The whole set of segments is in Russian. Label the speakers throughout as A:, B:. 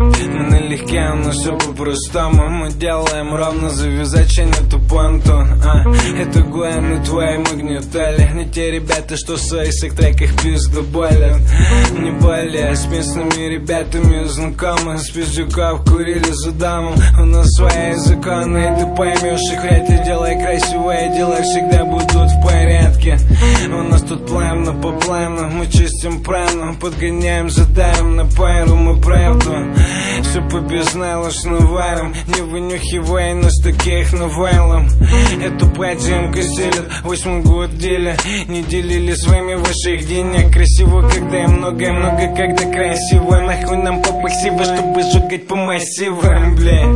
A: Мы налегке, но все по-простому. Мы делаем ровно, завязать нету понтон. Это Гуэн и твои магнитали. Не те ребята, что в своих треках пизду болят. Не более с местными ребятами знакомы. С пиздюков курили за дамом. У нас свои законы, и ты поймешь их. Вряд ли делай красивые дела, всегда будут в порядке. У нас тут плавно по плану. Мы чистим прану, подгоняем, задаем на пару. Мы правду все по безналочно варим. Не вынюхивай нас таких навалом. Эту подземку селят, 8 год деля. Не делили с вами ваших денег. Красиво, когда и много, когда красиво. Нахуй нам по пассиву, чтобы жигать по массивам, блядь.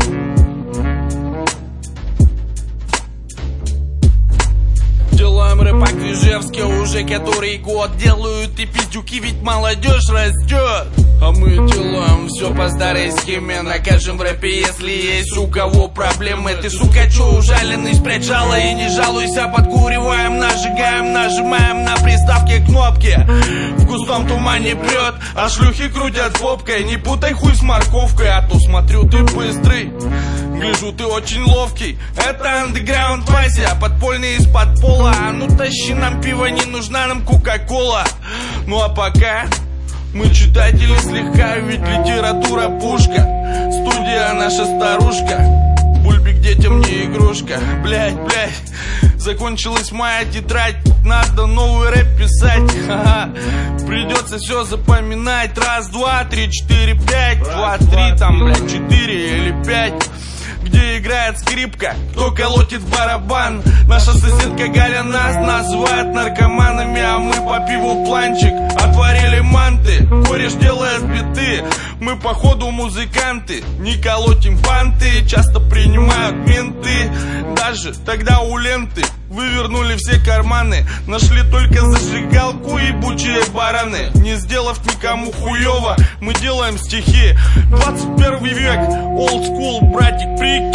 B: Делаем рэп по-крижевски уже который год. Делают и пиздюки, ведь молодежь растет. А мы делаем все по старой схеме. Накажем в рэпе, если есть у кого проблемы. Ты, сука, чё ужаленный, спрячь жало и не жалуйся. Подкуриваем, нажигаем, нажимаем на приставке кнопки. В густом тумане прет, а шлюхи крутят попкой. Не путай хуй с морковкой, а то смотрю ты быстрый. Гляжу, ты очень ловкий. Это андеграунд Вася, подпольный из-под пола. А ну тащи нам пиво, не нужна нам кока-кола. Ну а пока мы читатели слегка, ведь литература пушка. Студия наша старушка. Бульбик детям не игрушка. Блять, закончилась моя тетрадь. Надо новый рэп писать. Придется все запоминать. Раз, два, три, четыре, пять. Два, три, там, блять, 4 или 5. Где играет скрипка, кто колотит барабан. Наша соседка Галя нас называет наркоманами. А мы по пиву планчик отварили манты. Кореш делает биты, мы походу музыканты. Не колотим банты, часто принимают менты. Даже тогда у ленты вывернули все карманы. Нашли только зажигалку и ебучие бараны. Не сделав никому хуёво, мы делаем стихи. 21 век, old school, братик, прикинь.